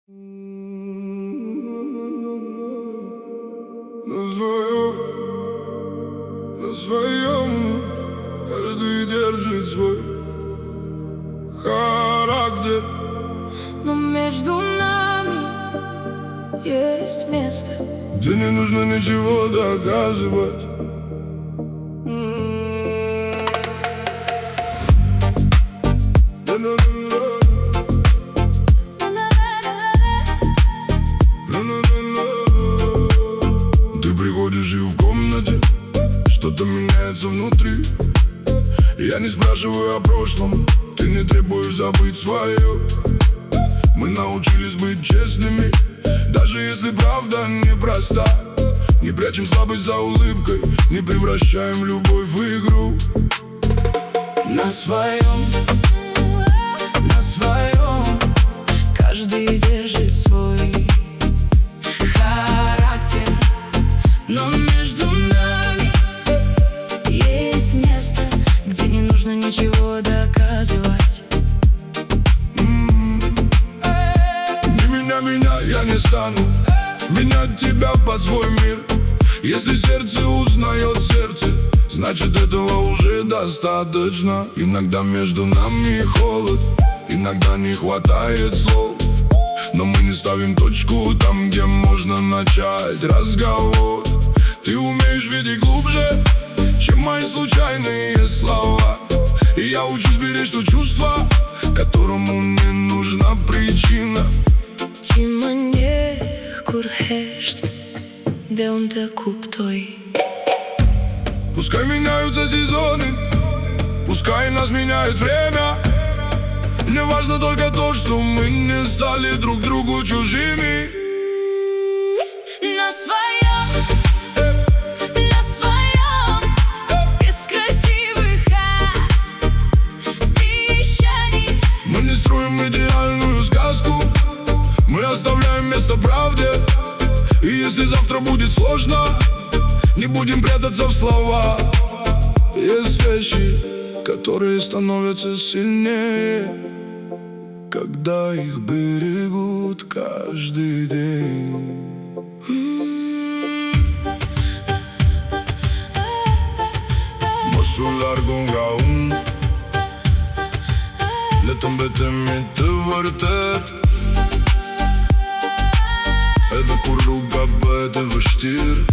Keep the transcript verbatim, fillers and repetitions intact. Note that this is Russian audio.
На своем, на своем каждый держит свой характер. Но между нами есть место, где не нужно ничего доказывать. Ты приходишь и в комнате что-то меняется внутри. Я не спрашиваю о прошлом, ты не требуешь забыть свое. Мы научились быть честными, даже если правда непроста. Не прячем слабость за улыбкой, не превращаем любовь в игру. На своем, на своем каждый держит свой характер. Но между нами есть место, где не нужно ничего доказывать. Не меня, меня, я не стану менять тебя под свой мир. Если сердце узнает сердце, значит этого уже достаточно. Иногда между нами холод, иногда не хватает слов, но мы не ставим точку там, где можно начать разговор. Ты умеешь видеть глубже, чем мои случайные слова, и я учусь беречь то чувство, которому не нужна причина. Ci mă curhești de unde cuptoi. Пускай меняются сезоны, пускай нас меняет время. Мне важно только то, что мы не стали друг другу чужими. На своем, на своем, без красивых обещаний. Мы не строим идеальную сказку, мы оставляем место правде. И если завтра будет сложно, не будем прятаться в слова. Есть вещи, которые становятся сильнее, когда их берегут каждый день. Măsular gunga un Le tămbete mi të vërtet, edhe kur rruga bëhet e vështirë,